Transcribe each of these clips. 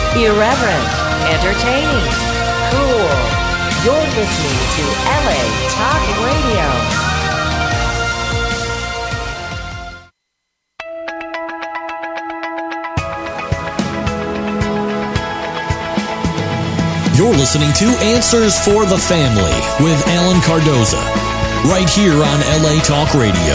Irreverent, entertaining, cool. You're listening to LA Talk Radio. You're listening to Answers for the Family with Alan Cardoza, right here on LA Talk Radio.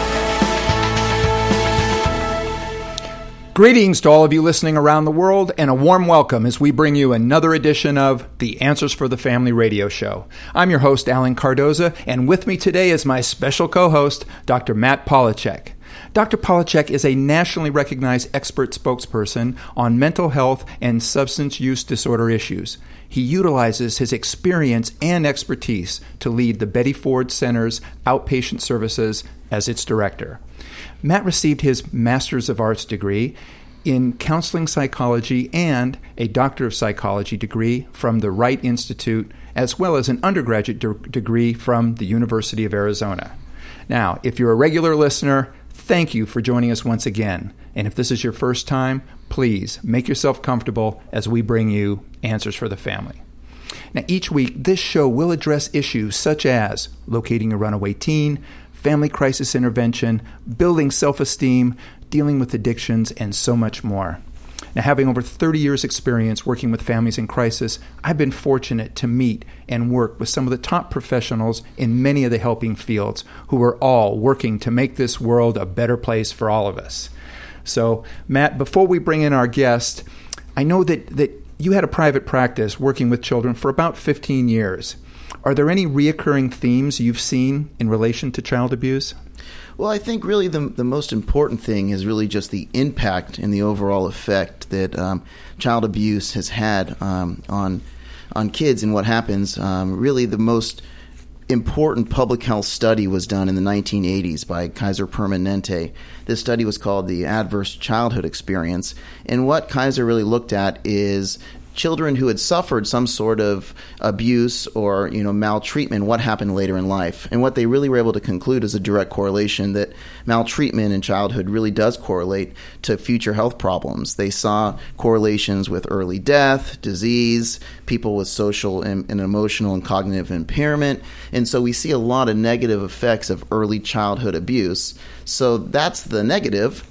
Greetings to all of you listening around the world, and a warm welcome as we bring you another edition of the Answers for the Family radio show. I'm your host, Alan Cardoza, and with me today is my special co-host, Dr. Matt Polachek. Dr. Polachek is a nationally recognized expert spokesperson on mental health and substance use disorder issues. He utilizes his experience and expertise to lead the Betty Ford Center's outpatient services as its director. Matt received his Master's of Arts degree in counseling psychology and a Doctor of Psychology degree from the Wright Institute, as well as an undergraduate degree from the University of Arizona. Now, if you're a regular listener, thank you for joining us once again. And if this is your first time, please make yourself comfortable as we bring you Answers for the Family. Now, each week, this show will address issues such as locating a runaway teen, family crisis intervention, building self-esteem, dealing with addictions, and so much more. Now, having over 30 years' experience working with families in crisis, I've been fortunate to meet and work with some of the top professionals in many of the helping fields who are all working to make this world a better place for all of us. So, Matt, before we bring in our guest, I know that you had a private practice working with children for about 15 years. Are there any reoccurring themes you've seen in relation to child abuse? Well, I think really the most important thing is really just the impact and the overall effect that child abuse has had on kids and what happens. Really, the most important public health study was done in the 1980s by Kaiser Permanente. This study was called the Adverse Childhood Experience, and what Kaiser really looked at is children who had suffered some sort of abuse or maltreatment, what happened later in life. And what they really were able to conclude is a direct correlation that maltreatment in childhood really does correlate to future health problems. They saw correlations with early death, disease, people with social and emotional and cognitive impairment. And so we see a lot of negative effects of early childhood abuse. So that's the negative.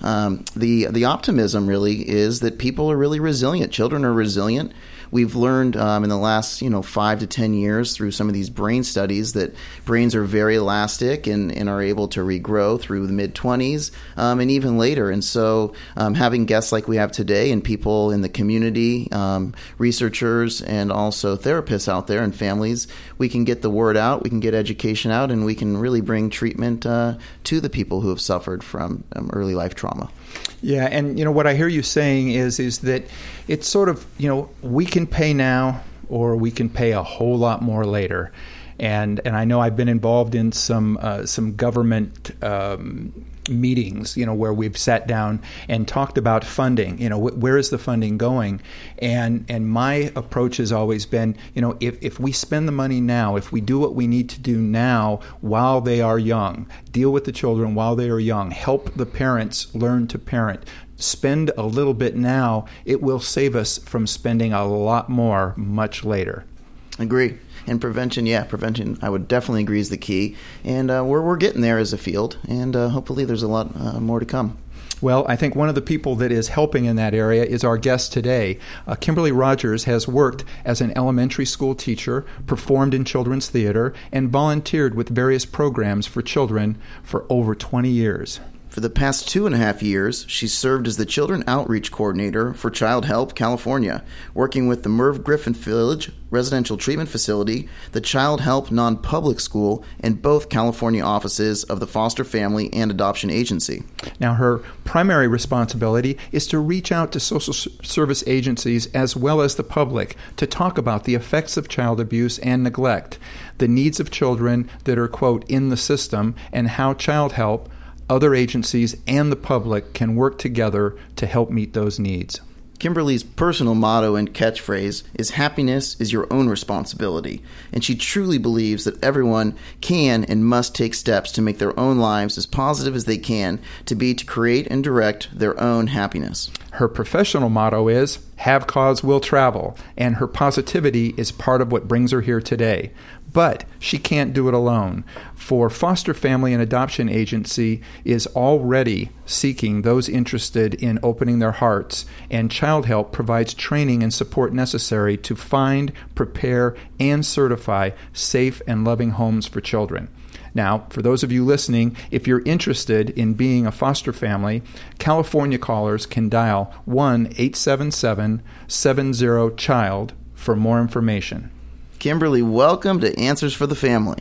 The optimism really is that people are really resilient. Children are resilient. We've learned in the last 5 to 10 years through some of these brain studies that brains are very elastic and are able to regrow through the mid-20s and even later. And so having guests like we have today and people in the community, researchers and also therapists out there and families, we can get the word out, we can get education out, and we can really bring treatment to the people who have suffered from early life trauma. Yeah, and what I hear you saying is that it's sort of, we can pay now or we can pay a whole lot more later. And I know I've been involved in some government meetings, where we've sat down and talked about funding. Where is the funding going? And my approach has always been, if we spend the money now, if we do what we need to do now while they are young, deal with the children while they are young, help the parents learn to parent, spend a little bit now, it will save us from spending a lot more much later. Agree. And prevention, I would definitely agree is the key. And we're getting there as a field, and hopefully there's a lot more to come. Well, I think one of the people that is helping in that area is our guest today. Kimberly Rogers has worked as an elementary school teacher, performed in children's theater, and volunteered with various programs for children for over 20 years. For the past 2.5 years, she's served as the Children Outreach Coordinator for Child Help California, working with the Merv Griffin Village Residential Treatment Facility, the Child Help Non-Public School, and both California offices of the Foster Family and Adoption Agency. Now, her primary responsibility is to reach out to social service agencies as well as the public to talk about the effects of child abuse and neglect, the needs of children that are, quote, in the system, and how Child Help, other agencies, and the public can work together to help meet those needs. Kimberly's personal motto and catchphrase is happiness is your own responsibility, and she truly believes that everyone can and must take steps to make their own lives as positive as they can to create and direct their own happiness. Her professional motto is, have cause will travel, and her positivity is part of what brings her here today. But she can't do it alone, for Foster Family and Adoption Agency is already seeking those interested in opening their hearts, and Child Help provides training and support necessary to find, prepare, and certify safe and loving homes for children. Now, for those of you listening, if you're interested in being a foster family, California callers can dial 1-877-70-CHILD for more information. Kimberly, welcome to Answers for the Family.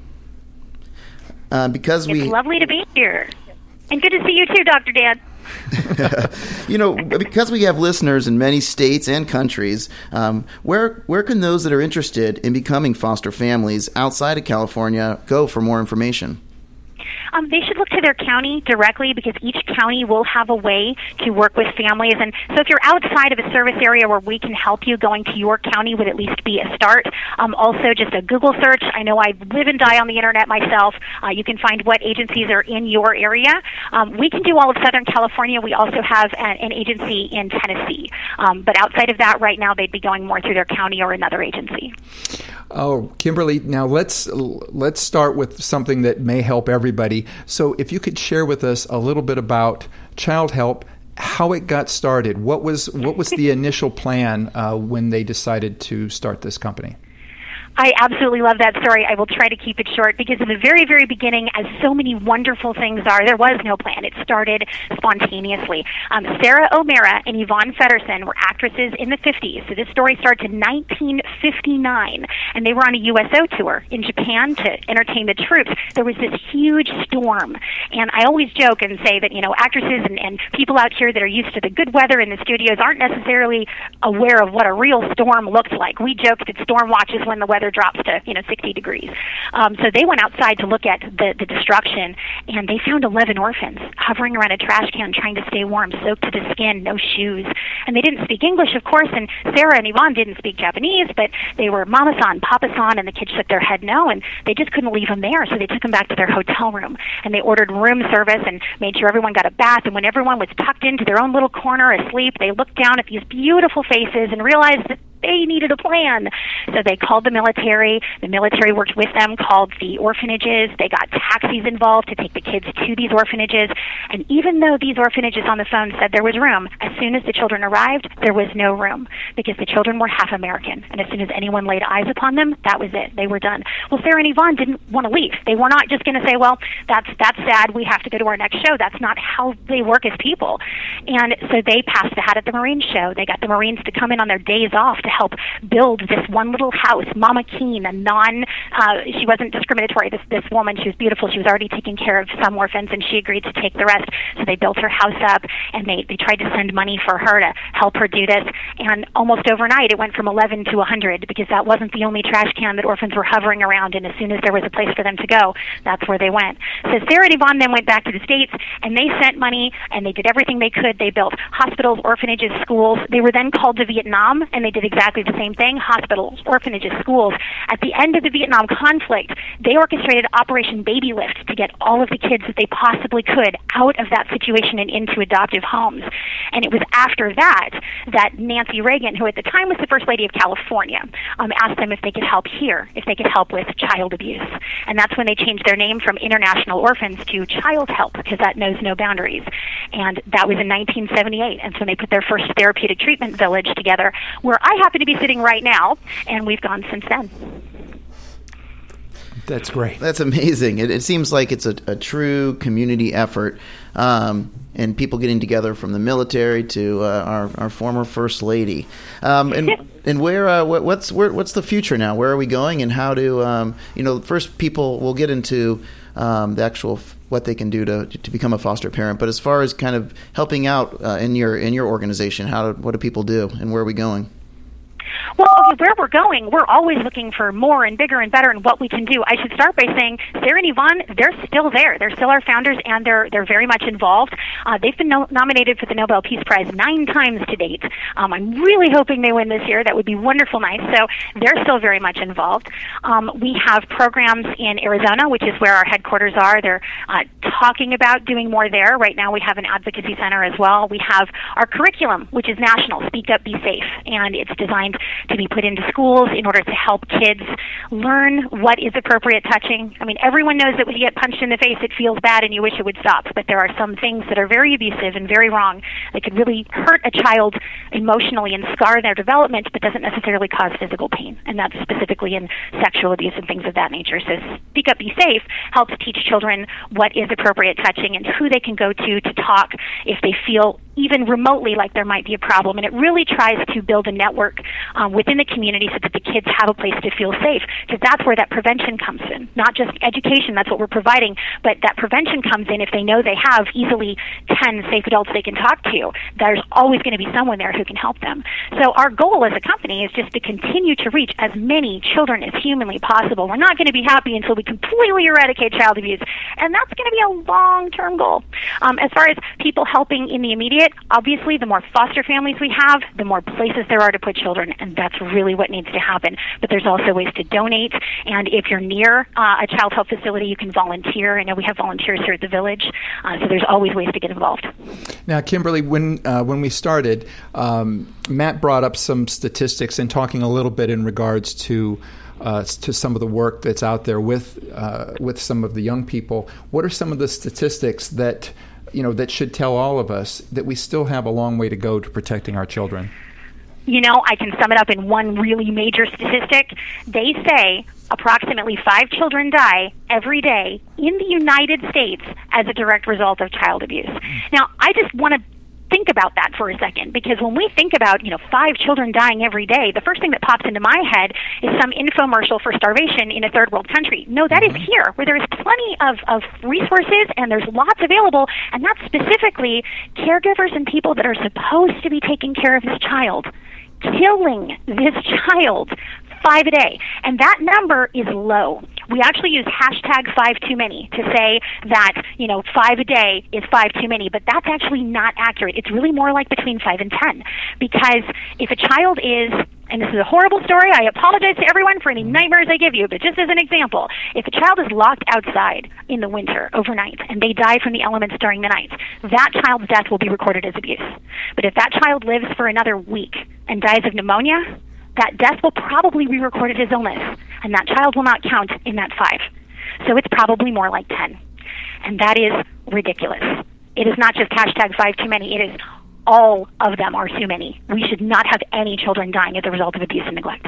It's lovely to be here. And good to see you too, Dr. Dan. Because we have listeners in many states and countries, where can those that are interested in becoming foster families outside of California go for more information? They should look to their county directly, because each county will have a way to work with families. And so if you're outside of a service area where we can help you, going to your county would at least be a start. Also, just a Google search. I know I live and die on the internet myself. You can find what agencies are in your area. We can do all of Southern California. We also have an agency in Tennessee. But outside of that, right now, they'd be going more through their county or another agency. Oh, Kimberly, now let's start with something that may help everybody. So if you could share with us a little bit about Child Help, how it got started. What was the initial plan when they decided to start this company? I absolutely love that story. I will try to keep it short, because in the very, very beginning, as so many wonderful things are, there was no plan. It started spontaneously. Sarah O'Mara and Yvonne Feddersen were actresses in the 50s. So this story starts in 1959, and they were on a USO tour in Japan to entertain the troops. There was this huge storm, and I always joke and say that, actresses and people out here that are used to the good weather in the studios aren't necessarily aware of what a real storm looks like. We joke that storm watches when the weather drops to 60 degrees. So they went outside to look at the destruction, and they found 11 orphans hovering around a trash can trying to stay warm, soaked to the skin, no shoes. And they didn't speak English, of course, and Sarah and Yvonne didn't speak Japanese, but they were mama-san, papa-san, and the kids shook their head no, and they just couldn't leave them there, so they took them back to their hotel room. And they ordered room service and made sure everyone got a bath, and when everyone was tucked into their own little corner asleep, they looked down at these beautiful faces and realized that they needed a plan. So they called the military. The military worked with them, called the orphanages. They got taxis involved to take the kids to these orphanages. And even though these orphanages on the phone said there was room, as soon as the children arrived, there was no room, because the children were half American. And as soon as anyone laid eyes upon them, that was it. They were done. Well, Sarah and Yvonne didn't want to leave. They were not just going to say, well, that's sad, we have to go to our next show. That's not how they work as people. And so they passed the hat at the Marines show. They got the Marines to come in on their days off to help build this one little house. Mama Keen, she wasn't discriminatory. This woman, she was beautiful. She was already taking care of some orphans, and she agreed to take the rest. So they built her house up, and they tried to send money for her to help her do this. And almost overnight, it went from 11 to 100, because that wasn't the only trash can that orphans were hovering around. And as soon as there was a place for them to go, that's where they went. So Sarah and Yvonne then went back to the States, and they sent money, and they did everything they could. They built hospitals, orphanages, schools. They were then called to Vietnam, and they did exactly the same thing: hospitals, orphanages, schools. At the end of the Vietnam conflict, they orchestrated Operation Baby Lift to get all of the kids that they possibly could out of that situation and into adoptive homes. And it was after that Nancy Reagan, who at the time was the First Lady of California, asked them if they could help here, if they could help with child abuse. And that's when they changed their name from International Orphans to Child Help, because that knows no boundaries. And that was in 1978. And so they put their first therapeutic treatment village together, where I happen to be sitting right now, and we've gone since then. That's great. That's amazing. It seems like it's a true community effort, and people getting together from the military to our former First Lady. And what's the future now? Where are we going, and how do first people will get into the actual what they can do to become a foster parent. But as far as kind of helping out in your organization, what do people do, and where are we going? Well, okay, where we're going, we're always looking for more and bigger and better and what we can do. I should start by saying Sarah and Yvonne, they're still there. They're still our founders, and they're very much involved. They've been nominated for the Nobel Peace Prize 9 times to date. I'm really hoping they win this year. That would be wonderful nice. So they're still very much involved. We have programs in Arizona, which is where our headquarters are. They're talking about doing more there. Right now we have an advocacy center as well. We have our curriculum, which is national, Speak Up, Be Safe, and it's designed to be put into schools in order to help kids learn what is appropriate touching. I mean, everyone knows that when you get punched in the face, it feels bad and you wish it would stop, but there are some things that are very abusive and very wrong that could really hurt a child emotionally and scar their development, but doesn't necessarily cause physical pain, and that's specifically in sexual abuse and things of that nature. So Speak Up, Be Safe helps teach children what is appropriate touching and who they can go to talk if they feel even remotely like there might be a problem. And it really tries to build a network within the community so that the kids have a place to feel safe, because that's where that prevention comes in. Not just education, that's what we're providing, but that prevention comes in if they know they have easily 10 safe adults they can talk to. There's always going to be someone there who can help them. So our goal as a company is just to continue to reach as many children as humanly possible. We're not going to be happy until we completely eradicate child abuse, and that's going to be a long-term goal. As far as people helping in the immediate, obviously the more foster families we have, the more places there are to put children, and that's really what needs to happen. But there's also ways to donate, and if you're near a child health facility, you can volunteer. I know we have volunteers here at the Village, so there's always ways to get involved. Now, Kimberly, when we started, Matt brought up some statistics and talking a little bit in regards to some of the work that's out there with some of the young people. What are some of the statistics that should tell all of us that we still have a long way to go to protecting our children? I can sum it up in one really major statistic. They say approximately 5 children die every day in the United States as a direct result of child abuse. Now, I just want to think about that for a second, because when we think about 5 children dying every day, the first thing that pops into my head is some infomercial for starvation in a third world country. No, that is here, where there's plenty of resources and there's lots available, and that's specifically caregivers and people that are supposed to be taking care of this child killing this child 5 a day. And that number is low. We actually use hashtag 5 too many to say that, 5 a day is 5 too many, but that's actually not accurate. It's really more like between 5 and 10. Because if a child is, and this is a horrible story, I apologize to everyone for any nightmares I give you, but just as an example, if a child is locked outside in the winter overnight and they die from the elements during the night, that child's death will be recorded as abuse. But if that child lives for another week and dies of pneumonia, that death will probably be recorded as illness, and that child will not count in that 5. So it's probably more like 10. And that is ridiculous. It is not just hashtag 5 too many. It is all of them are too many. We should not have any children dying as a result of abuse and neglect.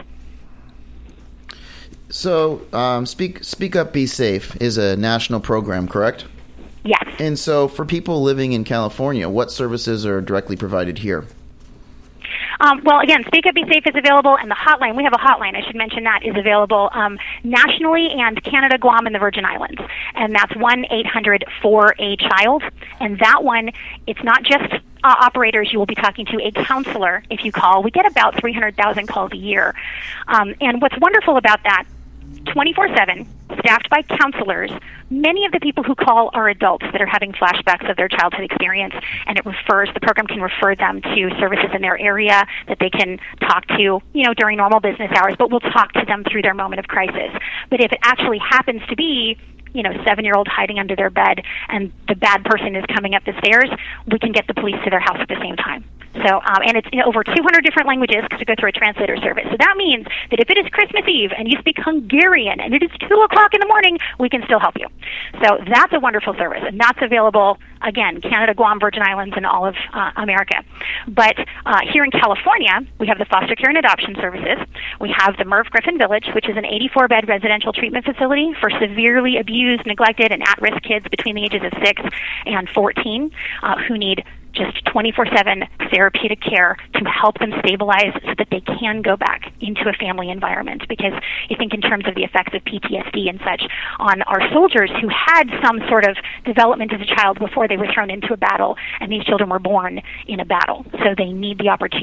So Speak Up, Be Safe is a national program, correct? Yes. And so for people living in California, what services are directly provided here? Well, again, Speak Up, Be Safe is available, and the hotline, we have a hotline, I should mention that, is available nationally and Canada, Guam, and the Virgin Islands. And that's 1-800-4-A-CHILD. And that one, it's not just operators. You will be talking to a counselor if you call. We get about 300,000 calls a year. And what's wonderful about that, 24/7, staffed by counselors. Many of the people who call are adults that are having flashbacks of their childhood experience, and the program can refer them to services in their area that they can talk to, during normal business hours, but we'll talk to them through their moment of crisis. But if it actually happens to be 7-year-old hiding under their bed and the bad person is coming up the stairs, we can get the police to their house at the same time. So, and it's in over 200 different languages because we go through a translator service. So that means that if it is Christmas Eve and you speak Hungarian and it is 2 o'clock in the morning, we can still help you. So that's a wonderful service, and that's available, again, Canada, Guam, Virgin Islands, and all of America. But here in California, we have the foster care and adoption services. We have the Merv Griffin Village, which is an 84-bed residential treatment facility for severely abused, neglected, and at-risk kids between the ages of 6 and 14 who need just 24/7 therapeutic care to help them stabilize so that they can go back into a family environment. Because I think in terms of the effects of PTSD and such on our soldiers who had some sort of development as a child before they were thrown into a battle, and these children were born in a battle, so they need the opportunity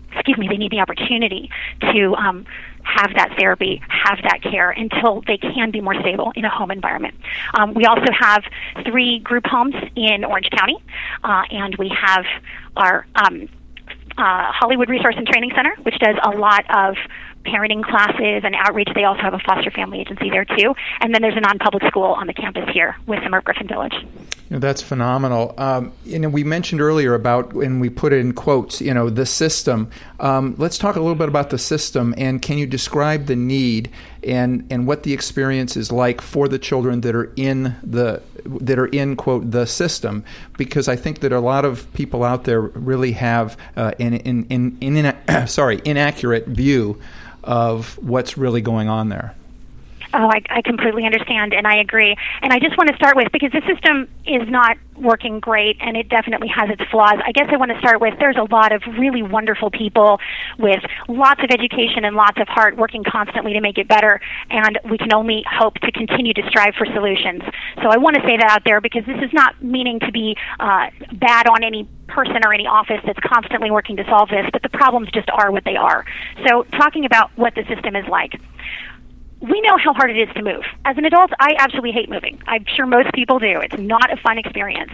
they need the opportunity to have that therapy, have that care until they can be more stable in a home environment. We also have 3 group homes in Orange County, and we have our Hollywood Resource and Training Center, which does a lot of parenting classes and outreach. They also have a foster family agency there too. And then there's a non-public school on the campus here with the Merv Griffin Village. That's phenomenal. We mentioned earlier about, and we put it in quotes, the system. Let's talk a little bit about the system, and can you describe the need and what the experience is like for the children that are in quote the system? Because I think that a lot of people out there really have an inaccurate view of what's really going on there. Oh, I completely understand, and I agree. And I just want to start with, because the system is not working great, and it definitely has its flaws, I guess I want to start with there's a lot of really wonderful people with lots of education and lots of heart working constantly to make it better, and we can only hope to continue to strive for solutions. So I want to say that out there, because this is not meaning to be bad on any person or any office that's constantly working to solve this, but the problems just are what they are. So talking about what the system is like. We know how hard it is to move. As an adult, I absolutely hate moving. I'm sure most people do. It's not a fun experience.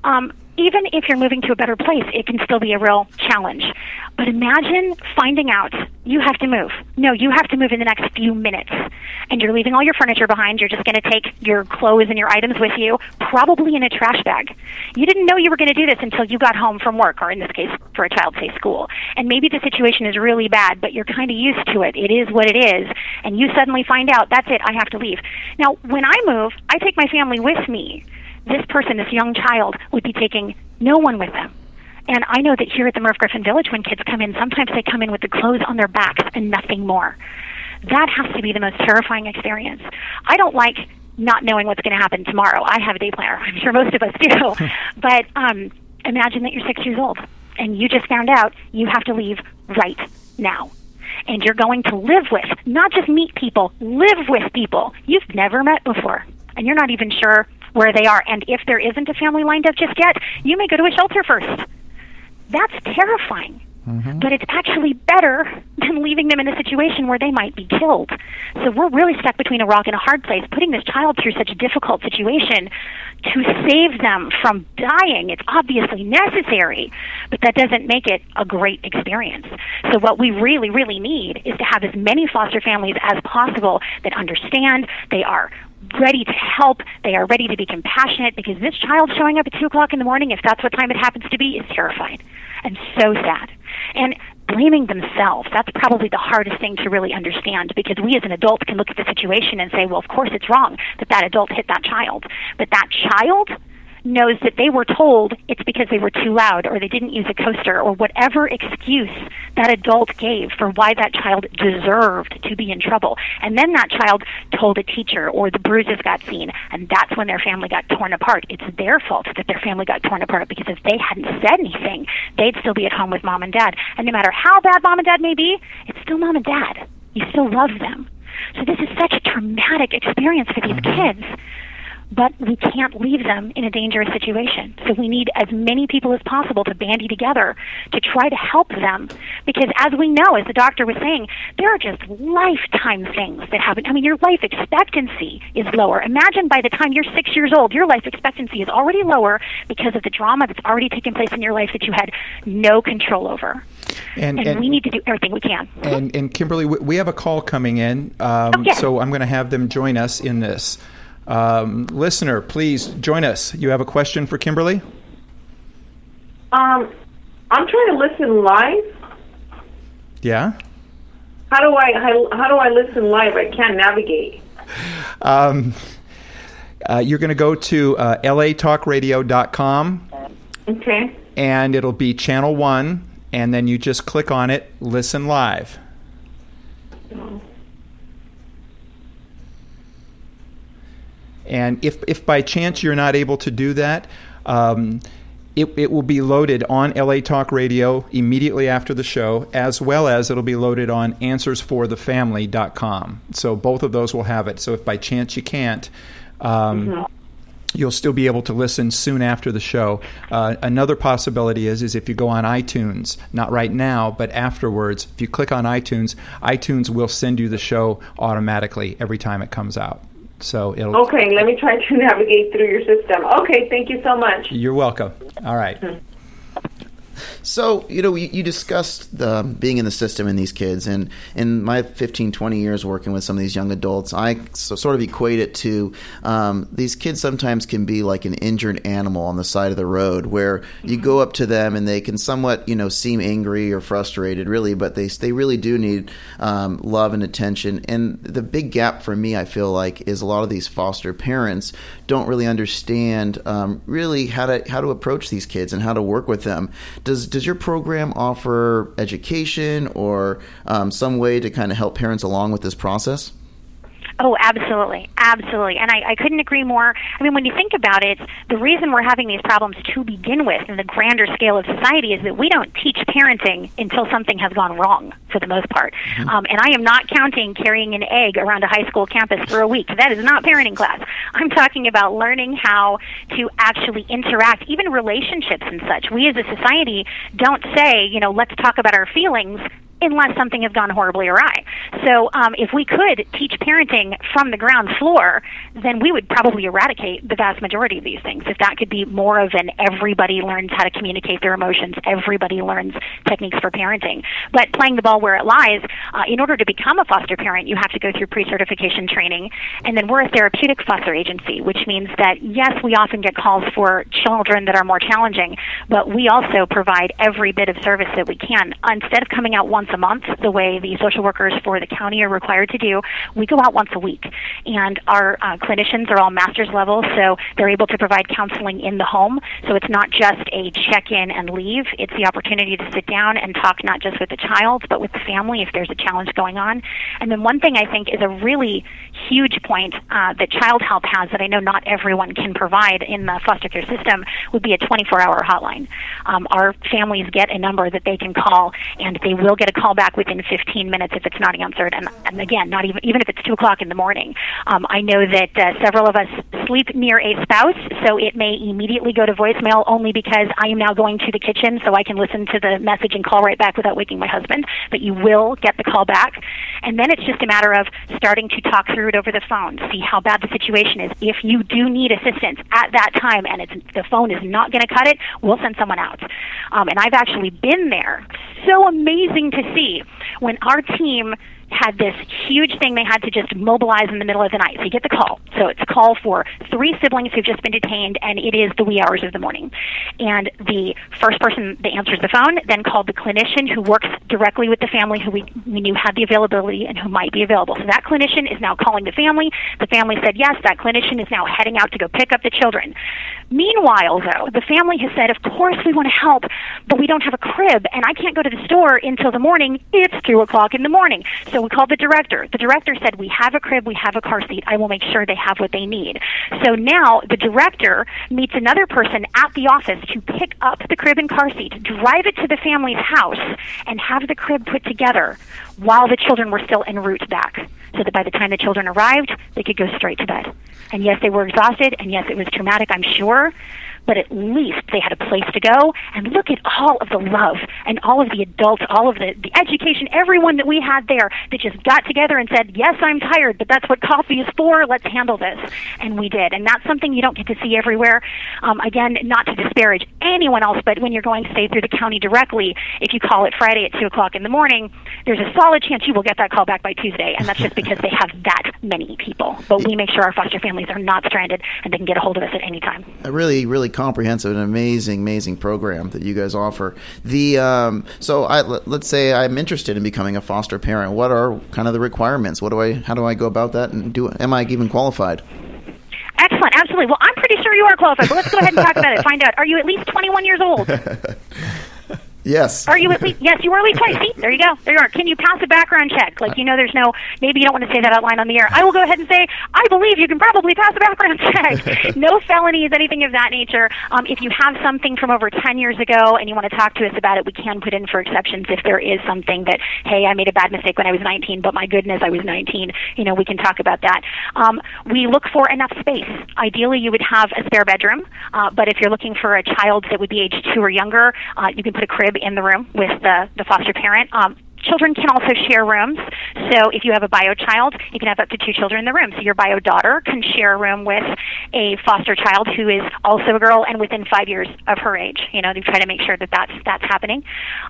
Even if you're moving to a better place, it can still be a real challenge. But imagine finding out you have to move. No, you have to move in the next few minutes. And you're leaving all your furniture behind. You're just going to take your clothes and your items with you, probably in a trash bag. You didn't know you were going to do this until you got home from work, or in this case, for a child, say, school. And maybe the situation is really bad, but you're kind of used to it. It is what it is. And you suddenly find out, that's it, I have to leave. Now, when I move, I take my family with me. This person, this young child, would be taking no one with them. And I know that here at the Merv Griffin Village, when kids come in, sometimes they come in with the clothes on their backs and nothing more. That has to be the most terrifying experience. I don't like not knowing what's going to happen tomorrow. I have a day planner. I'm sure most of us do. But imagine that you're 6 years old and you just found out you have to leave right now. And you're going to live with, not just meet people, live with people you've never met before. And you're not even sure where they are. And if there isn't a family lined up just yet, you may go to a shelter first. That's terrifying. Mm-hmm. But it's actually better than leaving them in a situation where they might be killed. So we're really stuck between a rock and a hard place, putting this child through such a difficult situation to save them from dying. It's obviously necessary, but that doesn't make it a great experience. So what we really, really need is to have as many foster families as possible that understand, they are ready to help, they are ready to be compassionate, because this child showing up at 2 o'clock in the morning, if that's what time it happens to be, is terrifying and so sad. And blaming themselves, that's probably the hardest thing to really understand, because we as an adult can look at the situation and say, well, of course it's wrong that that adult hit that child. But that child knows that they were told it's because they were too loud, or they didn't use a coaster, or whatever excuse that adult gave for why that child deserved to be in trouble. And then that child told a teacher, or the bruises got seen, and that's when their family got torn apart. It's their fault that their family got torn apart, because if they hadn't said anything, they'd still be at home with mom and dad. And no matter how bad mom and dad may be, it's still mom and dad. You still love them. So this is such a traumatic experience for these kids. But we can't leave them in a dangerous situation. So we need as many people as possible to bandy together to try to help them. Because as we know, as the doctor was saying, there are just lifetime things that happen. I mean, your life expectancy is lower. Imagine by the time you're 6 years old, your life expectancy is already lower because of the drama that's already taken place in your life that you had no control over. And we need to do everything we can. And Kimberly, we have a call coming in, so I'm going to have them join us in this. Listener, please join us. You have a question for Kimberly? I'm trying to listen live. Yeah? How do I listen live? I can't navigate. You're going to go to latalkradio.com. Okay. And it'll be channel 1, and then you just click on it, listen live. And if by chance you're not able to do that, it will be loaded on LA Talk Radio immediately after the show, as well as it'll be loaded on AnswersForTheFamily.com. So both of those will have it. So if by chance you can't, you'll still be able to listen soon after the show. Another possibility is if you go on iTunes, not right now, but afterwards, if you click on iTunes, iTunes will send you the show automatically every time it comes out. So it'll. Okay, let me try to navigate through your system. Okay, thank you so much. You're welcome. All right. So, you discussed being in the system in these kids, and in my 15, 20 years working with some of these young adults, I sort of equate it to these kids sometimes can be like an injured animal on the side of the road where you go up to them and they can somewhat, seem angry or frustrated, really, but they really do need love and attention. And the big gap for me, I feel like, is a lot of these foster parents don't really understand really how to approach these kids and how to work with them. Does your program offer education or some way to kind of help parents along with this process? Oh, absolutely. Absolutely. And I couldn't agree more. I mean, when you think about it, the reason we're having these problems to begin with in the grander scale of society is that we don't teach parenting until something has gone wrong, for the most part. Mm-hmm. And I am not counting carrying an egg around a high school campus for a week. That is not parenting class. I'm talking about learning how to actually interact, even relationships and such. We as a society don't say, let's talk about our feelings unless something has gone horribly awry. So if we could teach parenting from the ground floor, then we would probably eradicate the vast majority of these things. If that could be more of an everybody learns how to communicate their emotions, everybody learns techniques for parenting. But playing the ball where it lies, in order to become a foster parent, you have to go through pre-certification training. And then we're a therapeutic foster agency, which means that, yes, we often get calls for children that are more challenging, but we also provide every bit of service that we can. Instead of coming out once a month, the way the social workers for the county are required to do, we go out once a week. And our clinicians are all master's level, so they're able to provide counseling in the home. So it's not just a check-in and leave. It's the opportunity to sit down and talk not just with the child, but with the family if there's a challenge going on. And then one thing I think is a really huge point that Child Help has that I know not everyone can provide in the foster care system would be a 24-hour hotline. Our families get a number that they can call, and they will get a call back within 15 minutes if it's not answered. And again, not even if it's 2 o'clock in the morning. I know that several of us sleep near a spouse, so it may immediately go to voicemail only because I am now going to the kitchen so I can listen to the message and call right back without waking my husband. But you will get the call back. And then it's just a matter of starting to talk through it over the phone, see how bad the situation is. If you do need assistance at that time and the phone is not going to cut it, we'll send someone out. And I've actually been there. So amazing to see when our team had this huge thing they had to just mobilize in the middle of the night. So you get the call. So it's a call for 3 siblings who've just been detained, and it is the wee hours of the morning. And the first person that answers the phone then called the clinician who works directly with the family, who we knew had the availability and who might be available. So that clinician is now calling the family. The family said yes. That clinician is now heading out to go pick up the children. Meanwhile, though, the family has said, of course we want to help, but we don't have a crib, and I can't go to the store until the morning. It's 2 o'clock in the morning. So we called the director. The director said, we have a crib, we have a car seat. I will make sure they have what they need. So now the director meets another person at the office to pick up the crib and car seat, drive it to the family's house, and have the crib put together while the children were still en route back, so that by the time the children arrived, they could go straight to bed. And yes, they were exhausted, and yes, it was traumatic, I'm sure, but at least they had a place to go. And look at all of the love and all of the adults, all of the education, everyone that we had there that just got together and said, yes, I'm tired, but that's what coffee is for. Let's handle this. And we did. And that's something you don't get to see everywhere. Again, not to disparage anyone else, but when you're going, say, through the county directly, if you call it Friday at 2 o'clock in the morning, there's a solid chance you will get that call back by Tuesday. And that's just because they have that many people. But we make sure our foster families are not stranded and they can get a hold of us at any time. A really, really comprehensive and amazing program that you guys offer. Let's say I'm interested in becoming a foster parent. What are kind of the requirements? How do I go about that, and am I even qualified? Excellent, absolutely. Well, I'm pretty sure you are qualified, but let's go ahead and talk about it. Find out. Are you at least 21 years old? Yes. Are you at least? Yes, you were at least twice. See, there you go. There you are. Can you pass a background check? Like, there's no. Maybe you don't want to say that out loud on the air. I will go ahead and say, I believe you can probably pass a background check. No felonies, anything of that nature. If you have something from over 10 years ago and you want to talk to us about it, we can put in for exceptions if there is something that, hey, I made a bad mistake when I was 19, but my goodness, I was 19. We can talk about that. We look for enough space. Ideally, you would have a spare bedroom, but if you're looking for a child that would be age 2 or younger, you can put a crib in the room with the foster parent. Children can also share rooms. So if you have a bio child, you can have up to 2 children in the room. So your bio daughter can share a room with a foster child who is also a girl and within 5 years of her age. They try to make sure that that's happening.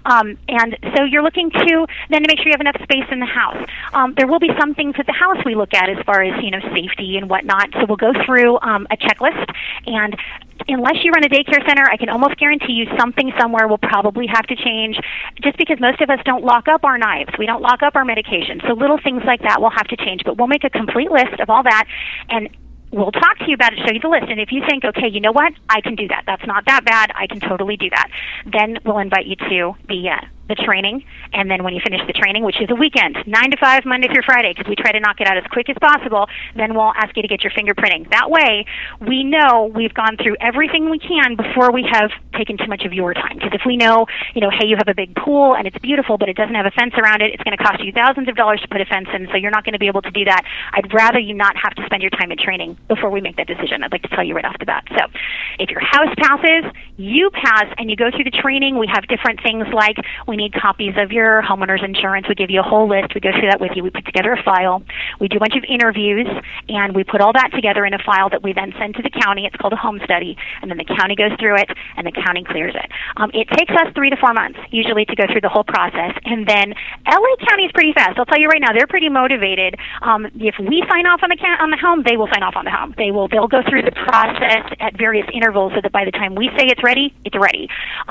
And so you're looking to make sure you have enough space in the house. There will be some things at the house we look at as far as, safety and whatnot. So we'll go through a checklist, and unless you run a daycare center, I can almost guarantee you something somewhere will probably have to change, just because most of us don't lock up our knives. We don't lock up our medication. So little things like that will have to change. But we'll make a complete list of all that, and we'll talk to you about it, show you the list. And if you think, okay, you know what, I can do that. That's not that bad. I can totally do that. Then we'll invite you to the training, and then when you finish the training, which is a weekend, 9 to 5, Monday through Friday, because we try to knock it out as quick as possible, then we'll ask you to get your fingerprinting. That way, we know we've gone through everything we can before we have taken too much of your time. Because if we know, hey, you have a big pool and it's beautiful, but it doesn't have a fence around it, it's going to cost you thousands of dollars to put a fence in, so you're not going to be able to do that. I'd rather you not have to spend your time at training before we make that decision. I'd like to tell you right off the bat. So if your house passes, you pass, and you go through the training. We have different things like we need copies of your homeowner's insurance. We give you a whole list. We go through that with you. We put together a file. We do a bunch of interviews, and we put all that together in a file that we then send to the county. It's called a home study, and then the county goes through it, and the county clears it. It takes us 3 to 4 months, usually, to go through the whole process, and then LA County is pretty fast. I'll tell you right now, they're pretty motivated. If we sign off on the home, they will sign off on the home. They'll go through the process at various intervals so that by the time we say it's ready, it's ready.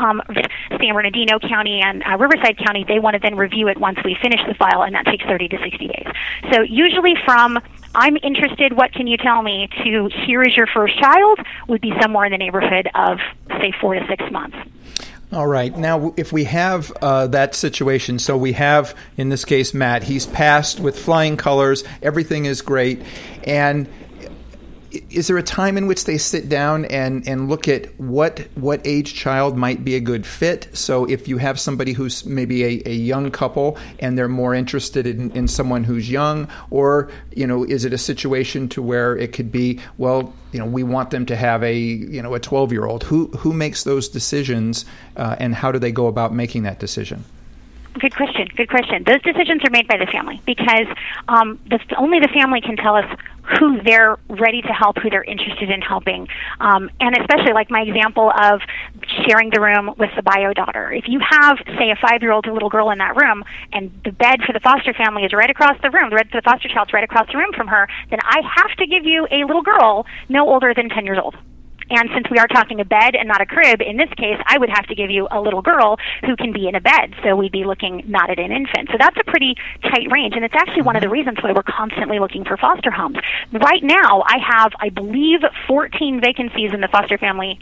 San Bernardino County and Riverside County, they want to then review it once we finish the file, and that takes 30 to 60 days. So usually from I'm interested, what can you tell me, to here is your first child would be somewhere in the neighborhood of, say, 4 to 6 months. All right. Now, if we have that situation, so we have, in this case, Matt, he's passed with flying colors, everything is great, and is there a time in which they sit down and look at what age child might be a good fit? So if you have somebody who's maybe a young couple and they're more interested in someone who's young, or, is it a situation to where it could be, well, we want them to have a 12-year-old? Who makes those decisions, and how do they go about making that decision? Good question. Those decisions are made by the family, because only the family can tell us who they're ready to help, who they're interested in helping. And especially like my example of sharing the room with the bio daughter. If you have, say, a 5-year-old little girl in that room, and the bed for the foster family is right across the room, the bed for the foster child's right across the room from her, then I have to give you a little girl no older than 10 years old. And since we are talking a bed and not a crib, in this case, I would have to give you a little girl who can be in a bed. So we'd be looking not at an infant. So that's a pretty tight range. And it's actually one of the reasons why we're constantly looking for foster homes. Right now, I have, I believe, 14 vacancies in the foster family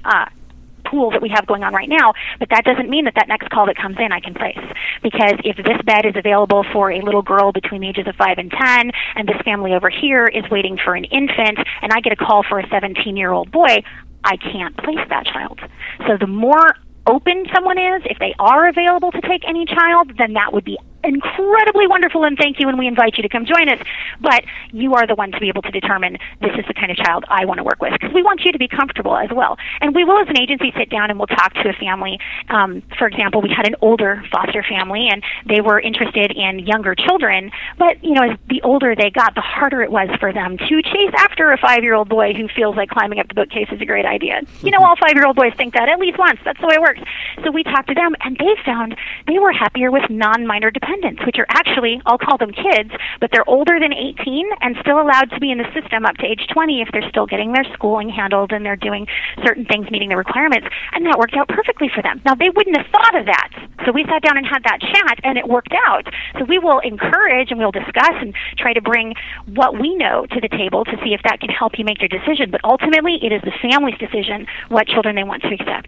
pool that we have going on right now, but that doesn't mean that next call that comes in I can place. Because if this bed is available for a little girl between the ages of 5 and 10, and this family over here is waiting for an infant, and I get a call for a 17-year-old boy, I can't place that child. So the more open someone is, if they are available to take any child, then that would be incredibly wonderful, and thank you, and we invite you to come join us. But you are the one to be able to determine this is the kind of child I want to work with, because we want you to be comfortable as well. And we will, as an agency, sit down and we'll talk to a family. For example, we had an older foster family, and they were interested in younger children, but as the older they got, the harder it was for them to chase after a 5-year-old boy who feels like climbing up the bookcase is a great idea. All 5-year-old boys think that at least once. That's the way it works. So we talked to them, and they found they were happier with non-minor dependents, which are actually, I'll call them kids, but they're older than 18 and still allowed to be in the system up to age 20 if they're still getting their schooling handled and they're doing certain things meeting the requirements, and that worked out perfectly for them. Now, they wouldn't have thought of that, so we sat down and had that chat, and it worked out. So we will encourage and we'll discuss and try to bring what we know to the table to see if that can help you make your decision, but ultimately it is the family's decision what children they want to accept.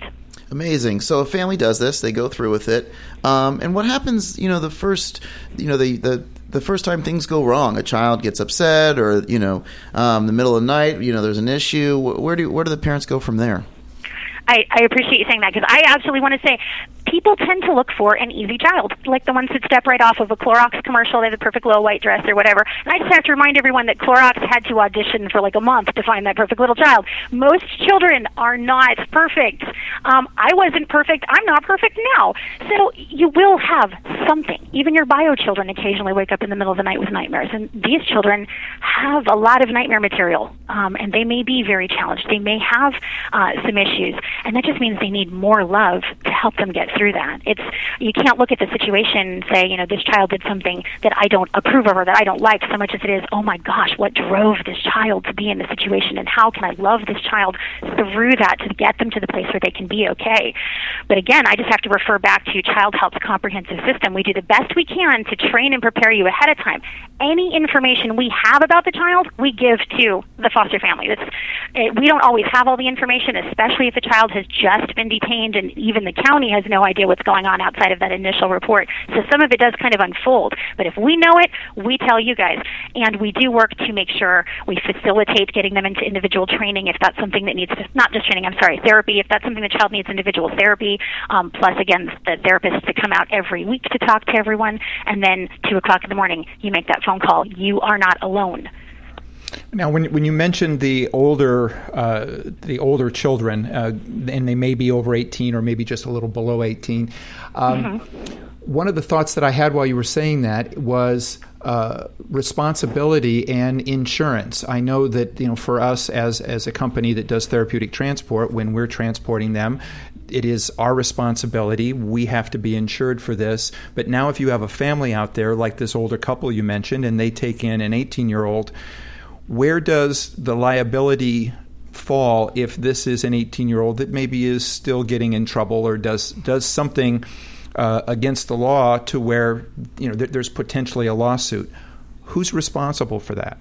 Amazing. So a family does this; they go through with it, and what happens? The first, the first time things go wrong, a child gets upset, or the middle of the night, there's an issue. Where do the parents go from there? I appreciate you saying that, because I absolutely want to say people tend to look for an easy child, like the ones that step right off of a Clorox commercial. They have a perfect little white dress or whatever. And I just have to remind everyone that Clorox had to audition for like a month to find that perfect little child. Most children are not perfect. I wasn't perfect. I'm not perfect now. So you will have something. Even your bio children occasionally wake up in the middle of the night with nightmares. And these children have a lot of nightmare material, and they may be very challenged. They may have some issues. And that just means they need more love to help them get through that. You can't look at the situation and say, this child did something that I don't approve of or that I don't like, so much as it is, oh my gosh, what drove this child to be in the situation, and how can I love this child through that to get them to the place where they can be okay. But again, I just have to refer back to Child Help's comprehensive system. We do the best we can to train and prepare you ahead of time. Any information we have about the child, we give to the foster family. We don't always have all the information, especially if the child has just been detained, and even the county has no idea what's going on outside of that initial report. So some of it does kind of unfold. But if we know it, we tell you guys. And we do work to make sure we facilitate getting them into individual training if that's something that needs, not just training, therapy, if that's something the child needs, individual therapy, plus, again, the therapists to come out every week to talk to everyone. And then 2 o'clock in the morning, you make that phone call. You are not alone. Now, when you mentioned the older children, and they may be over 18 or maybe just a little below 18, one of the thoughts that I had while you were saying that was responsibility and insurance. I know that for us as a company that does therapeutic transport, when we're transporting them, it is our responsibility. We have to be insured for this. But now if you have a family out there like this older couple you mentioned, and they take in an 18-year-old, where does the liability fall if this is an 18-year-old that maybe is still getting in trouble or does something against the law to where there's potentially a lawsuit? Who's responsible for that?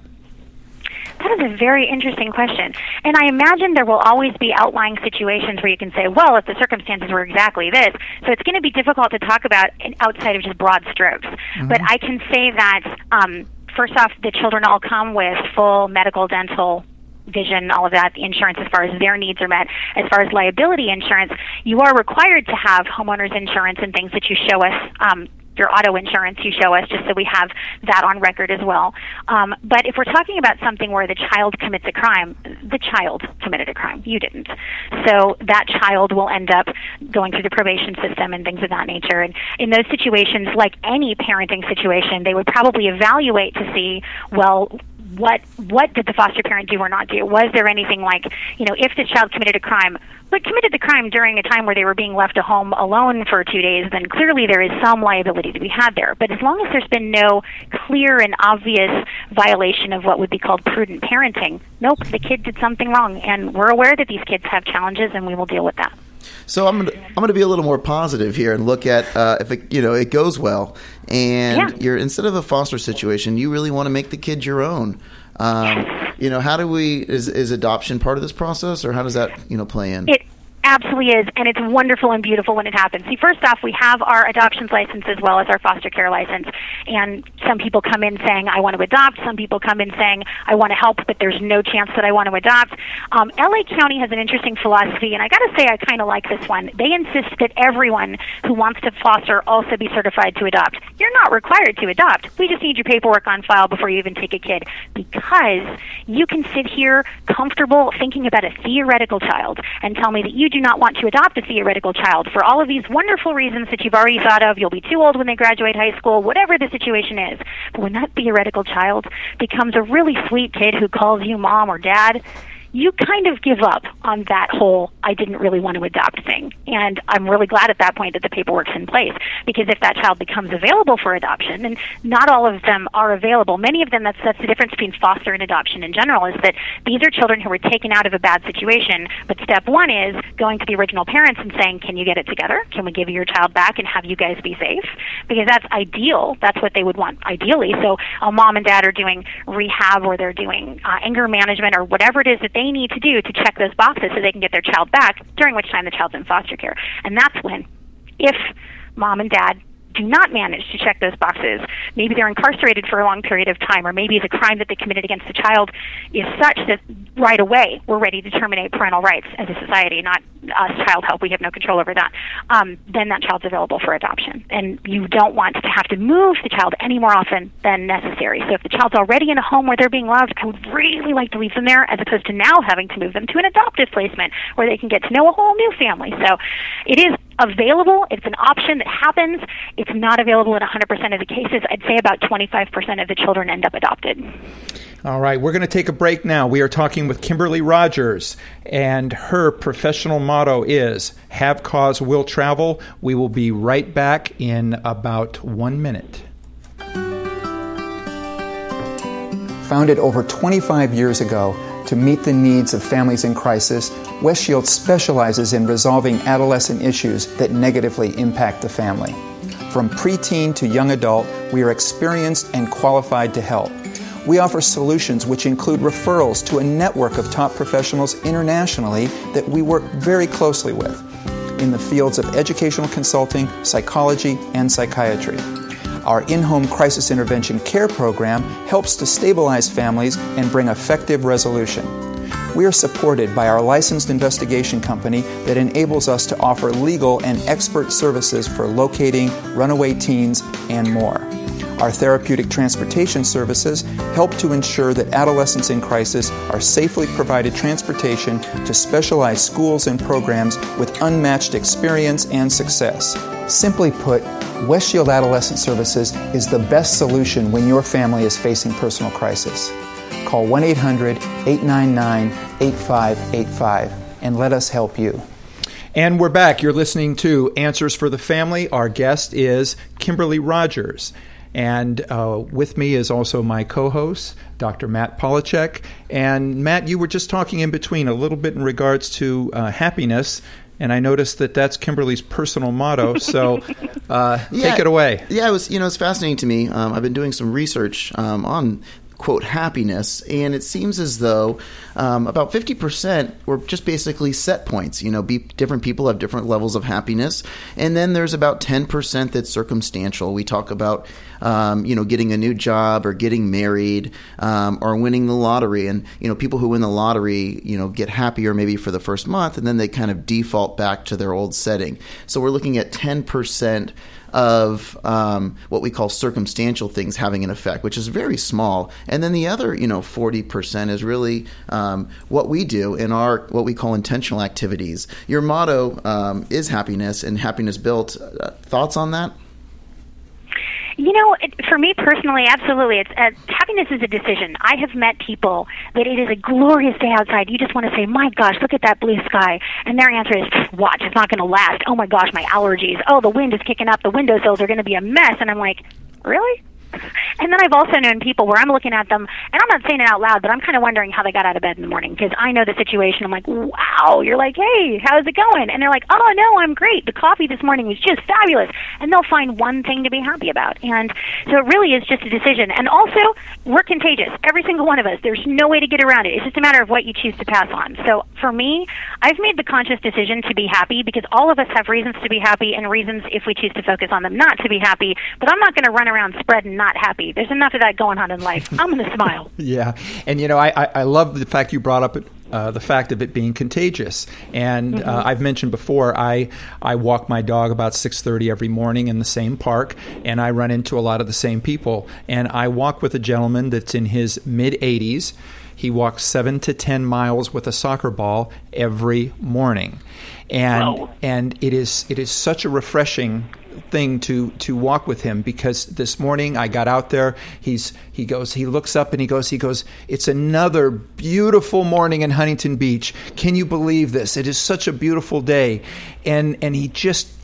That is a very interesting question. And I imagine there will always be outlying situations where you can say, well, if the circumstances were exactly this. So it's going to be difficult to talk about outside of just broad strokes. Mm-hmm. But I can say that, first off, the children all come with full medical, dental, vision, all of that, the insurance as far as their needs are met. As far as liability insurance, you are required to have homeowners insurance and things that you show us, your auto insurance you show us, just so we have that on record as well. But if we're talking about something where the child commits a crime, the child committed a crime. You didn't. So that child will end up going through the probation system and things of that nature. And in those situations, like any parenting situation, they would probably evaluate to see, well, what did the foster parent do or not do? Was there anything like, if the child committed a crime, but committed the crime during a time where they were being left at home alone for 2 days, then clearly there is some liability to be had there. But as long as there's been no clear and obvious violation of what would be called prudent parenting, nope, the kid did something wrong. And we're aware that these kids have challenges, and we will deal with that. So I'm gonna be a little more positive here and look at if it goes well, and you're, instead of a foster situation, you really want to make the kid your own. How do is adoption part of this process, or how does that play in? It absolutely is, and it's wonderful and beautiful when it happens. See, first off, we have our adoptions license as well as our foster care license, and some people come in saying, I want to adopt. Some people come in saying, I want to help, but there's no chance that I want to adopt. LA County has an interesting philosophy, and I got to say I kind of like this one. They insist that everyone who wants to foster also be certified to adopt. You're not required to adopt. We just need your paperwork on file before you even take a kid, because you can sit here comfortable thinking about a theoretical child and tell me that you do not want to adopt a theoretical child for all of these wonderful reasons that you've already thought of. You'll be too old when they graduate high school, whatever the situation is. But when that theoretical child becomes a really sweet kid who calls you mom or dad, you kind of give up on that whole I didn't really want to adopt thing. And I'm really glad at that point that the paperwork's in place, because if that child becomes available for adoption, and not all of them are available, many of them, that's the difference between foster and adoption in general, is that these are children who were taken out of a bad situation, but step one is going to the original parents and saying, can you get it together? Can we give you your child back and have you guys be safe? Because that's ideal. That's what they would want ideally. So a mom and dad are doing rehab, or they're doing anger management, or whatever it is that they need to do to check those boxes so they can get their child back, during which time the child's in foster care. And that's when, if mom and dad do not manage to check those boxes, maybe they're incarcerated for a long period of time, or maybe the crime that they committed against the child is such that right away we're ready to terminate parental rights as a society, not us, Child Help. We have no control over that. Then that child's available for adoption. And you don't want to have to move the child any more often than necessary. So if the child's already in a home where they're being loved, I would really like to leave them there, as opposed to now having to move them to an adoptive placement where they can get to know a whole new family. So it is available. It's an option that happens. It's not available in 100% of the cases. I'd say about 25% of the children end up adopted. All right, we're going to take a break now. We are talking with Kimberly Rogers, and her professional motto is, "Have cause, will travel." We will be right back in about 1 minute. Founded over 25 years ago to meet the needs of families in crisis, West Shield specializes in resolving adolescent issues that negatively impact the family. From preteen to young adult, we are experienced and qualified to help. We offer solutions which include referrals to a network of top professionals internationally that we work very closely with in the fields of educational consulting, psychology, and psychiatry. Our in-home crisis intervention care program helps to stabilize families and bring effective resolution. We are supported by our licensed investigation company that enables us to offer legal and expert services for locating runaway teens and more. Our therapeutic transportation services help to ensure that adolescents in crisis are safely provided transportation to specialized schools and programs with unmatched experience and success. Simply put, West Shield Adolescent Services is the best solution when your family is facing personal crisis. Call 1-800-899-8585 and let us help you. And we're back. You're listening to Answers for the Family. Our guest is Kimberly Rogers. And with me is also my co-host, Dr. Matt Polachek. And Matt, you were just talking in between a little bit in regards to happiness. And I noticed that that's Kimberly's personal motto. So take it away. Yeah, it's fascinating to me. I've been doing some research on, quote, happiness, and it seems as though about 50% were just basically set points. Different people have different levels of happiness, and then there's about 10% that's circumstantial. We talk about getting a new job or getting married or winning the lottery, and people who win the lottery get happier maybe for the first month, and then they kind of default back to their old setting. So we're looking at 10% of what we call circumstantial things having an effect, which is very small. And then the other, 40% is really what we do in our what we call intentional activities. Your motto is happiness and happiness built. Thoughts on that? For me personally, absolutely. Happiness is a decision. I have met people that it is a glorious day outside. You just want to say, my gosh, look at that blue sky. And their answer is, watch, it's not going to last. Oh, my gosh, my allergies. Oh, the wind is kicking up. The windowsills are going to be a mess. And I'm like, really? And then I've also known people where I'm looking at them, and I'm not saying it out loud, but I'm kind of wondering how they got out of bed in the morning, because I know the situation. I'm like, wow. You're like, hey, how's it going? And they're like, oh, no, I'm great. The coffee this morning was just fabulous. And they'll find one thing to be happy about. And so it really is just a decision. And also, we're contagious. Every single one of us. There's no way to get around it. It's just a matter of what you choose to pass on. So for me, I've made the conscious decision to be happy, because all of us have reasons to be happy and reasons, if we choose to focus on them, not to be happy. But I'm not going to run around spreading not happy. There's enough of that going on in life. I'm going to smile. Yeah. And, I love the fact you brought up the fact of it being contagious. And I've mentioned before, I walk my dog about 6:30 every morning in the same park, and I run into a lot of the same people. And I walk with a gentleman that's in his mid-80s. He walks 7 to 10 miles with a soccer ball every morning. And it is such a refreshing thing to walk with him, because this morning I got out there, he looks up and he goes, it's another beautiful morning in Huntington Beach. Can you believe this? It is such a beautiful day. And he just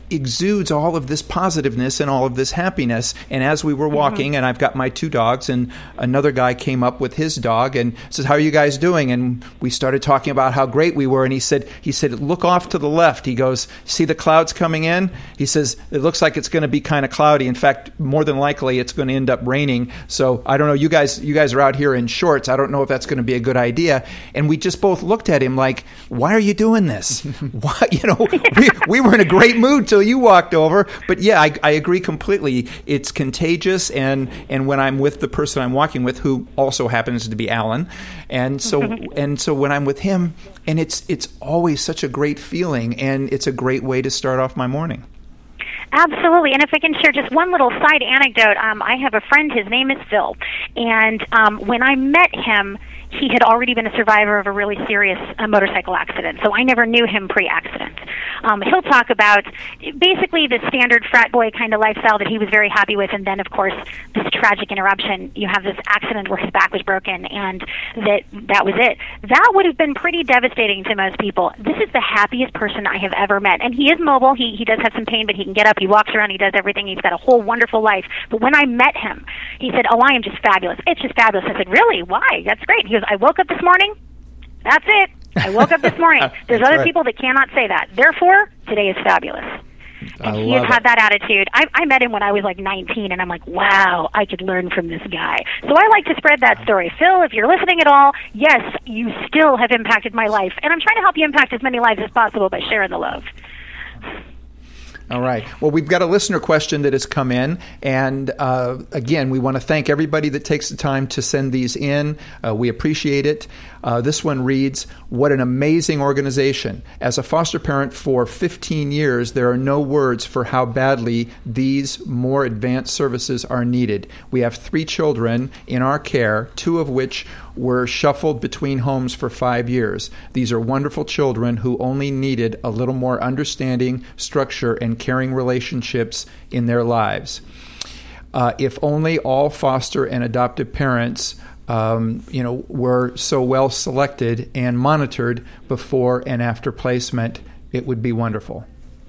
exudes all of this positiveness and all of this happiness. And as we were walking, and I've got my 2 dogs, and another guy came up with his dog and says, "How are you guys doing?" And we started talking about how great we were. And he said, "Look off to the left." He goes, "See the clouds coming in?" He says, "It looks like it's going to be kind of cloudy. In fact, more than likely, it's going to end up raining. So I don't know. You guys are out here in shorts. I don't know if that's going to be a good idea." And we just both looked at him like, "Why are you doing this?" Why, we were in a great mood till you walked over. But yeah, I agree completely. It's contagious, and when I'm with the person I'm walking with, who also happens to be Alan, and so when I'm with him, and it's always such a great feeling, and it's a great way to start off my morning. Absolutely. And if I can share just one little side anecdote, I have a friend, his name is Phil, and when I met him, he had already been a survivor of a really serious motorcycle accident, so I never knew him pre-accident. He'll talk about basically the standard frat boy kind of lifestyle that he was very happy with, and then, of course, this tragic interruption. You have this accident where his back was broken, and that was it. That would have been pretty devastating to most people. This is the happiest person I have ever met, and he is mobile. He does have some pain, but he can get up, he walks around, he does everything. He's got a whole wonderful life. But when I met him, he said, "Oh, I am just fabulous. It's just fabulous." I said, "Really? Why? That's great." He goes, "I woke up this morning. That's it. I woke up this morning. There's other people that cannot say that. Therefore, today is fabulous." And he has had that attitude. I met him when I was like 19, and I'm like, wow, I could learn from this guy. So I like to spread that story. Phil, if you're listening at all, yes, you still have impacted my life. And I'm trying to help you impact as many lives as possible by sharing the love. All right. Well, we've got a listener question that has come in. And again, we want to thank everybody that takes the time to send these in. We appreciate it. This one reads, "What an amazing organization. As a foster parent for 15 years, there are no words for how badly these more advanced services are needed. We have 3 children in our care, 2 of which were shuffled between homes for 5 years. These are wonderful children who only needed a little more understanding, structure, and caring relationships in their lives. If only all foster and adoptive parents were so well selected and monitored before and after placement, it would be wonderful."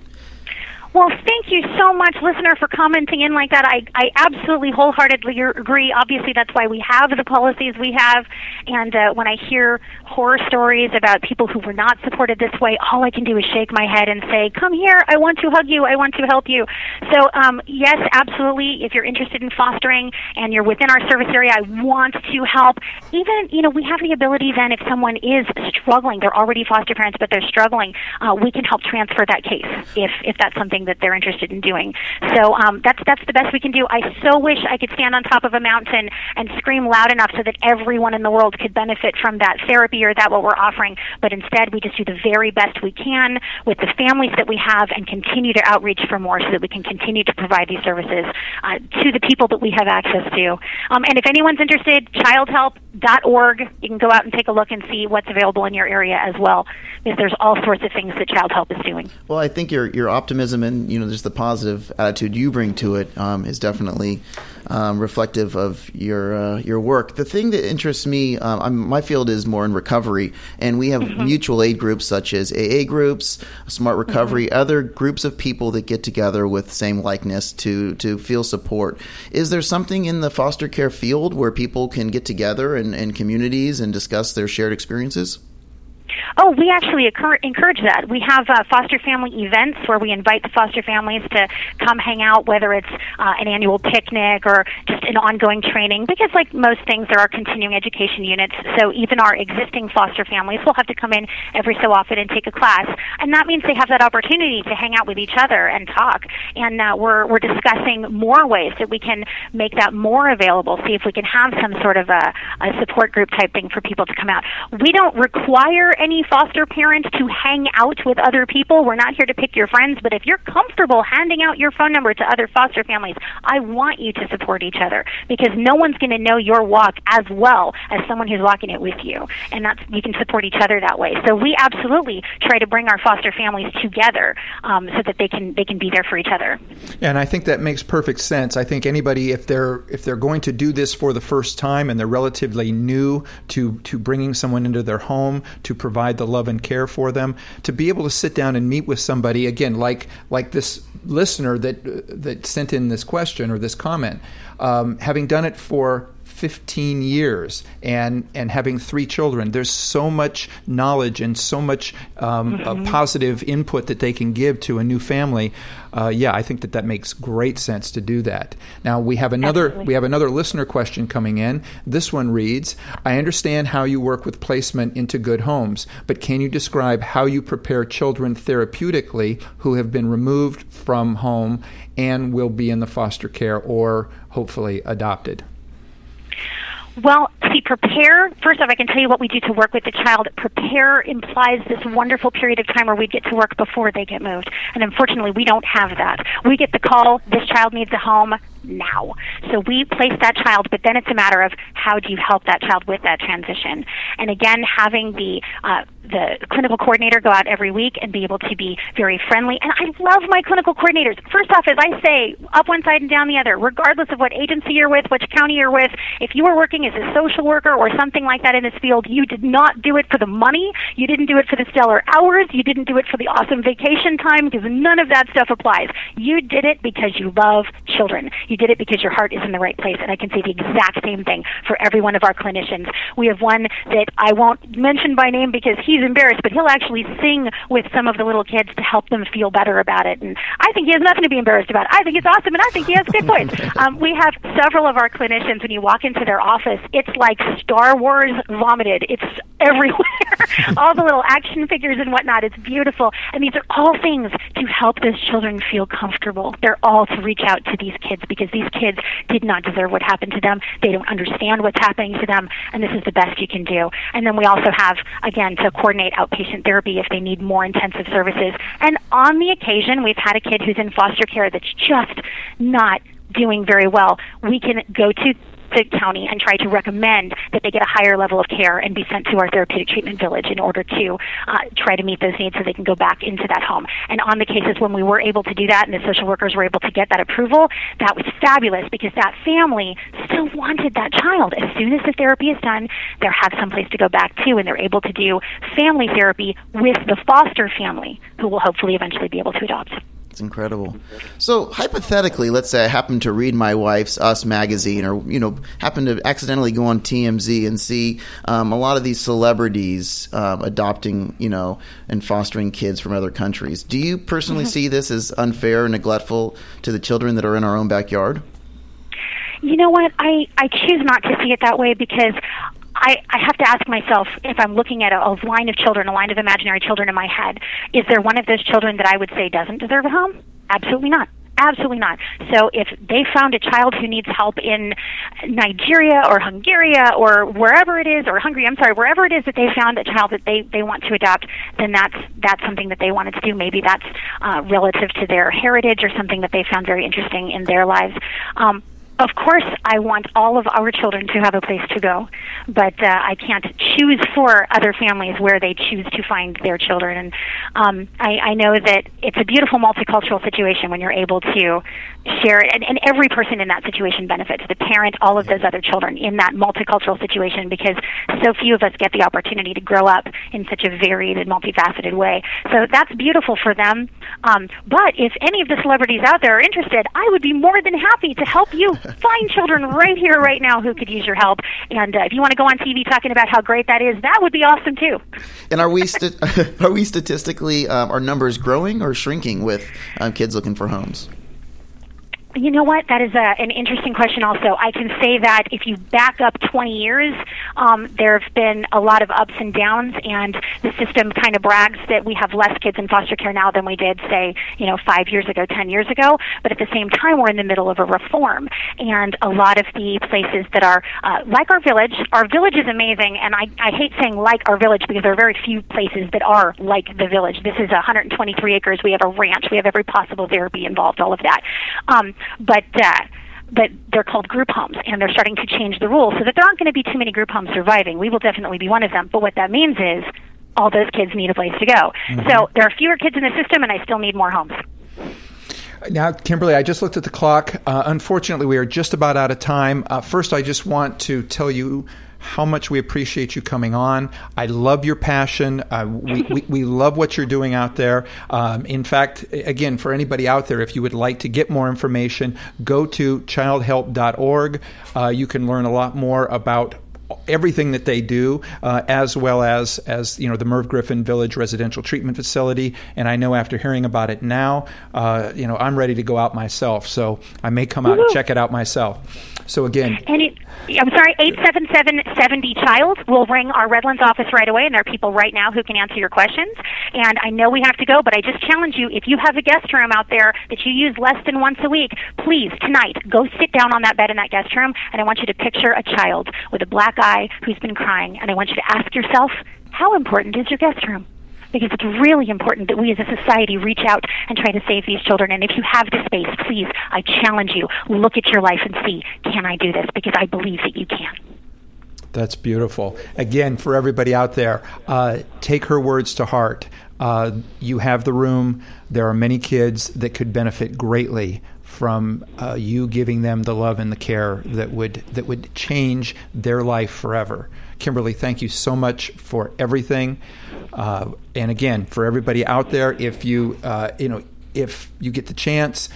Well, thank you so much, listener, for commenting in like that. I absolutely wholeheartedly agree. Obviously, that's why we have the policies we have. And when I hear horror stories about people who were not supported this way, all I can do is shake my head and say, "Come here. I want to hug you. I want to help you." So, yes, absolutely. If you're interested in fostering and you're within our service area, I want to help. Even, we have the ability then, if someone is struggling, they're already foster parents, but they're struggling, we can help transfer that case if that's something that they're interested in doing. So that's the best we can do. I so wish I could stand on top of a mountain and scream loud enough so that everyone in the world could benefit from that therapy or that what we're offering. But instead, we just do the very best we can with the families that we have and continue to outreach for more so that we can continue to provide these services to the people that we have access to. And if anyone's interested, childhelp.org, you can go out and take a look and see what's available in your area as well, because there's all sorts of things that Child Help is doing. Well, I think your optimism and just the positive attitude you bring to it is definitely reflective of your work. The thing that interests me, my field is more in recovery, and we have mutual aid groups such as AA groups, Smart Recovery, other groups of people that get together with same likeness to feel support. Is there something in the foster care field where people can get together in communities and discuss their shared experiences? Oh, we actually encourage that. We have foster family events where we invite the foster families to come hang out, whether it's an annual picnic or just an ongoing training, because like most things, there are continuing education units. So even our existing foster families will have to come in every so often and take a class. And that means they have that opportunity to hang out with each other and talk. And we're discussing more ways that we can make that more available, see if we can have some sort of a support group type thing for people to come out. We don't require any foster parent to hang out with other people. We're not here to pick your friends, but if you're comfortable handing out your phone number to other foster families, I want you to support each other, because no one's going to know your walk as well as someone who's walking it with you, and you can support each other that way. So we absolutely try to bring our foster families together so that they can be there for each other. And I think that makes perfect sense. I think anybody, if they're going to do this for the first time and they're relatively new to bringing someone into their home to provide provide the love and care for them, to be able to sit down and meet with somebody, again, like this listener that sent in this question or this comment, having done it for 15 years and having 3 children, there's so much knowledge and so much positive input that they can give to a new family. I think that makes great sense to do that. Now we have another listener question coming in. This one reads, I understand how you work with placement into good homes, but can you describe how you prepare children therapeutically who have been removed from home and will be in the foster care or hopefully adopted? Well, see, prepare, first off, I can tell you what we do to work with the child. Prepare implies this wonderful period of time where we get to work before they get moved. And unfortunately, we don't have that. We get the call, this child needs a home now. So we place that child, but then it's a matter of how do you help that child with that transition. And again, having the clinical coordinator go out every week and be able to be very friendly. And I love my clinical coordinators. First off, as I say, up one side and down the other, regardless of what agency you're with, which county you're with, if you were working as a social worker or something like that in this field, you did not do it for the money. You didn't do it for the stellar hours. You didn't do it for the awesome vacation time, because none of that stuff applies. You did it because you love children. You did it because your heart is in the right place. And I can say the exact same thing for every one of our clinicians. We have one that I won't mention by name because he's embarrassed, but he'll actually sing with some of the little kids to help them feel better about it. And I think he has nothing to be embarrassed about. I think it's awesome, and I think he has good points. We have several of our clinicians, when you walk into their office, it's like Star Wars vomited. It's everywhere. All the little action figures and whatnot. It's beautiful. And these are all things to help those children feel comfortable. They're all to reach out to these kids because these kids did not deserve what happened to them. They don't understand what's happening to them, and this is the best you can do. And then we also have, again, to coordinate outpatient therapy if they need more intensive services. And on the occasion, we've had a kid who's in foster care that's just not doing very well. We can go to the county and try to recommend that they get a higher level of care and be sent to our therapeutic treatment village in order to try to meet those needs so they can go back into that home. And on the cases when we were able to do that and the social workers were able to get that approval, that was fabulous because that family still wanted that child. As soon as the therapy is done, they'll have someplace to go back to, and they're able to do family therapy with the foster family who will hopefully eventually be able to adopt. It's incredible. So hypothetically, let's say I happen to read my wife's Us magazine, or happen to accidentally go on TMZ and see a lot of these celebrities adopting, and fostering kids from other countries. Do you personally see this as unfair and neglectful to the children that are in our own backyard? You know what? I choose not to see it that way because I have to ask myself, if I'm looking at a line of children, a line of imaginary children in my head, is there one of those children that I would say doesn't deserve a home? Absolutely not. Absolutely not. So if they found a child who needs help in Nigeria or Hungary or wherever it is, or wherever it is that they found a child that they want to adopt, then that's something that they wanted to do. Maybe that's relative to their heritage or something that they found very interesting in their lives. Of course, I want all of our children to have a place to go, but I can't choose for other families where they choose to find their children. And I know that it's a beautiful multicultural situation when you're able to share it, and every person in that situation benefits, the parent, all of those other children in that multicultural situation, because so few of us get the opportunity to grow up in such a varied and multifaceted way. So that's beautiful for them. But if any of the celebrities out there are interested, I would be more than happy to help you find children right here, right now, who could use your help. And if you want to go on TV talking about how great that is, that would be awesome too. And are we statistically, are numbers growing or shrinking with kids looking for homes? You know what? That is an interesting question also. I can say that if you back up 20 years, there have been a lot of ups and downs, and the system kind of brags that we have less kids in foster care now than we did, say, 5 years ago, 10 years ago. But at the same time, we're in the middle of a reform. And a lot of the places that are like our village is amazing, and I hate saying like our village because there are very few places that are like the village. This is 123 acres. We have a ranch. We have every possible therapy involved, all of that. But they're called group homes, and they're starting to change the rules so that there aren't going to be too many group homes surviving. We will definitely be one of them. But what that means is all those kids need a place to go. Mm-hmm. So there are fewer kids in the system, and I still need more homes. Now, Kimberly, I just looked at the clock. Unfortunately, we are just about out of time. First, I just want to tell you how much we appreciate you coming on. I love your passion. We love what you're doing out there. In fact, again, for anybody out there, if you would like to get more information, go to childhelp.org. You can learn a lot more about everything that they do, as well as the Merv Griffin Village Residential Treatment Facility. And I know after hearing about it now, I'm ready to go out myself. So I may come out and check it out myself. So again, I'm sorry, 877-70-CHILD. We'll ring our Redlands office right away, and there are people right now who can answer your questions. And I know we have to go, but I just challenge you, if you have a guest room out there that you use less than once a week, please, tonight, go sit down on that bed in that guest room, and I want you to picture a child with a black eye who's been crying, and I want you to ask yourself, how important is your guest room? Because it's really important that we as a society reach out and try to save these children. And if you have the space, please, I challenge you, look at your life and see, can I do this? Because I believe that you can. That's beautiful. Again, for everybody out there, take her words to heart. You have the room. There are many kids that could benefit greatly from you giving them the love and the care that would change their life forever. Kimberly, thank you so much for everything. And again, for everybody out there, if you get the chance,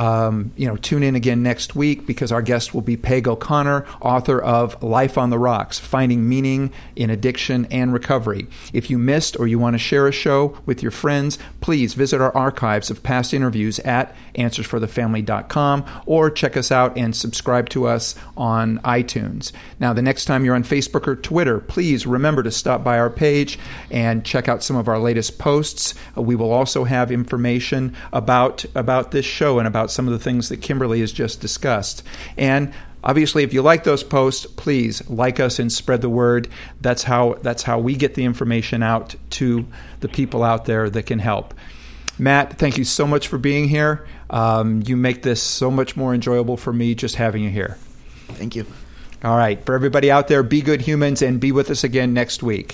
tune in again next week, because our guest will be Peg O'Connor, author of Life on the Rocks, Finding Meaning in Addiction and Recovery. If you missed or you want to share a show with your friends, please visit our archives of past interviews at AnswersForTheFamily.com, or check us out and subscribe to us on iTunes. Now, the next time you're on Facebook or Twitter, please remember to stop by our page and check out some of our latest posts. We will also have information about this show and about some of the things that Kimberly has just discussed. And obviously, if you like those posts, please like us and spread the word. That's how we get the information out to the people out there that can help. Matt, thank you so much for being here. You make this so much more enjoyable for me just having you here. Thank you. All right. For everybody out there, be good humans and be with us again next week.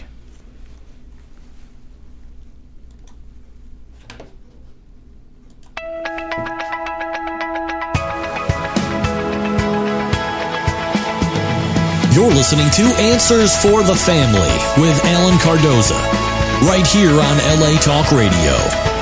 You're listening to Answers for the Family with Alan Cardoza, right here on LA Talk Radio.